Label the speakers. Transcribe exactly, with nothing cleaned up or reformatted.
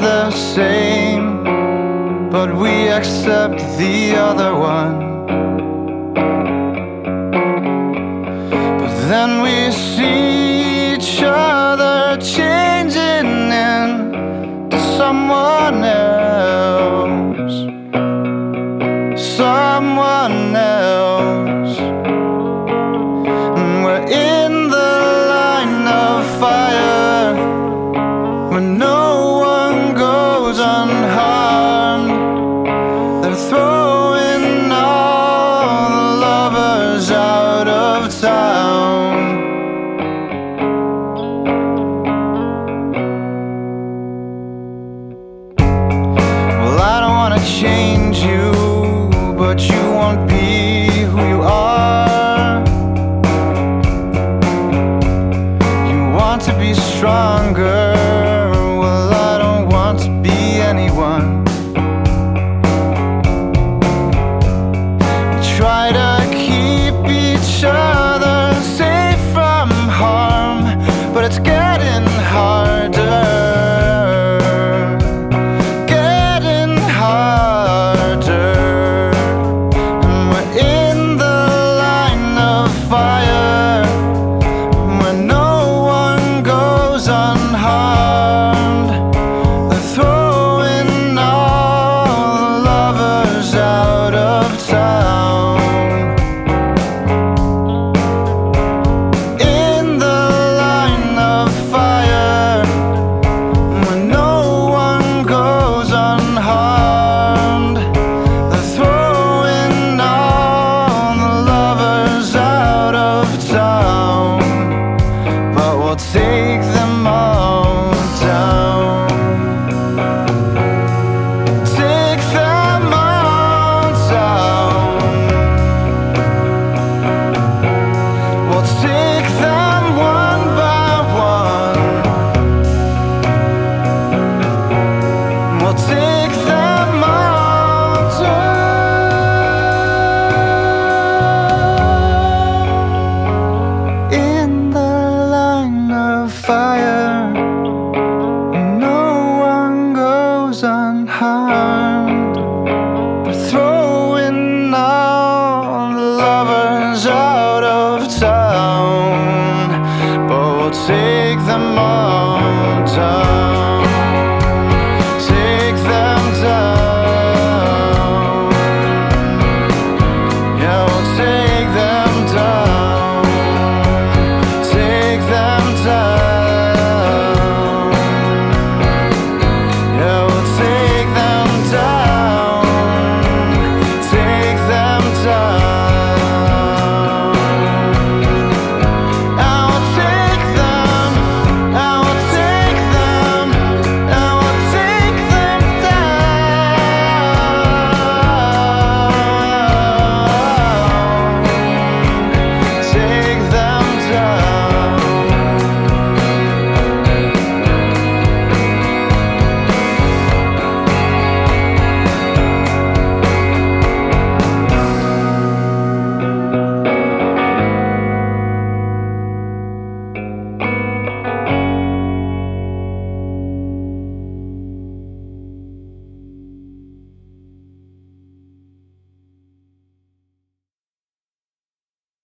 Speaker 1: the same, but we accept the other one. But then we see each other changing into someone else, someone else. And we're in the line of fire when no one goes unharmed. They're throwing all the lovers out of town. Well, I don't wanna change you, but you won't